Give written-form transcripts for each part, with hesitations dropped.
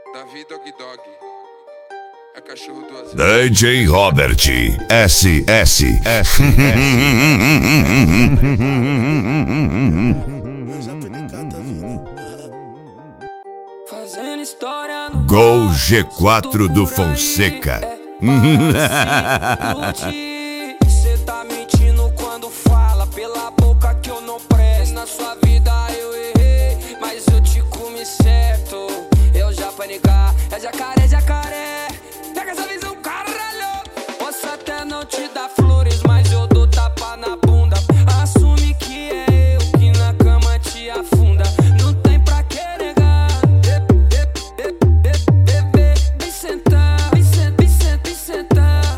Davi Dog Dog. É cachorro duas DJ Robert SS. Fazendo história no Gol G4 do Fonseca. Cê tá mentindo quando fala pela boca que eu não presto. Na sua vida eu errei, mas eu te comi certo. Eu já panicar, é jacaré, jacaré. Pega essa visão, caralho. Posso até não te dar flores, mas eu dou tapa na bunda. Assume que é eu que na cama te afunda. Não tem pra que negar. Vem sentar, vem sentar.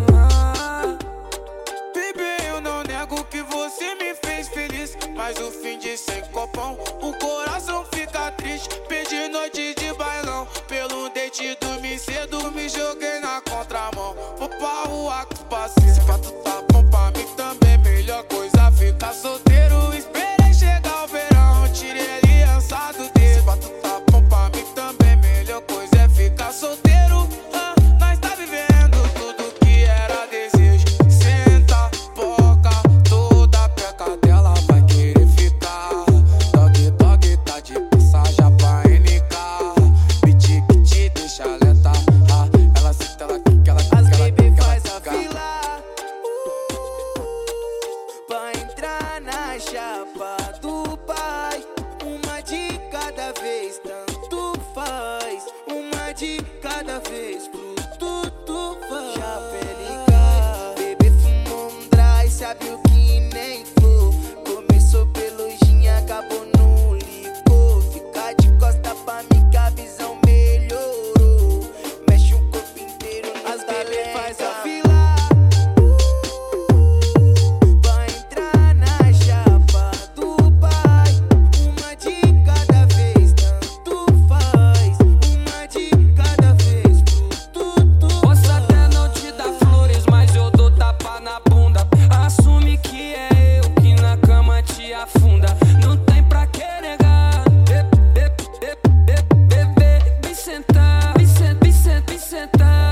Bebê, eu não nego que você me fez feliz, mas o fim de sem copão, o coração fica triste. Perdi noite de bailão, pelo date dormi cedo, me joguei na contramão. Vou pra rua com os parceiros, se fato tá bom pra mim também, melhor coisa ficar solteiro. Esperei chegar o verão, tirei aliança do dedo. Se fato tá bom pra mim também, melhor coisa é ficar solteiro. Nós tá vivendo tudo que era desejo. Senta, boca, toda peca dela vai querer ficar. Dog, dog, tá de passagem pra NK. Beat que te deixa alerta. Ela senta, ela quica, ela quica, ela quica, ela faz a fila pra entrar na chapa do pai. Uma de cada vez, tanto faz. Uma de cada vez, pro tudo faz. Já pelicar, bebê fumou um dry, sabe o que nem flor. Começou pelo gin, acabou no licor. Fica de costa pra mim que a visão melhorou. Mexe o corpo inteiro, as bebê faz a fila pra entrar na chapa do pai. Uma de cada vez, tanto faz. Uma de cada vez, pro tudo. Posso até não te dar flores, mas eu dou tapa na bunda. Assume que é eu que na cama te afunda. Não tem pra que negar. Vem sentar, vem sentar.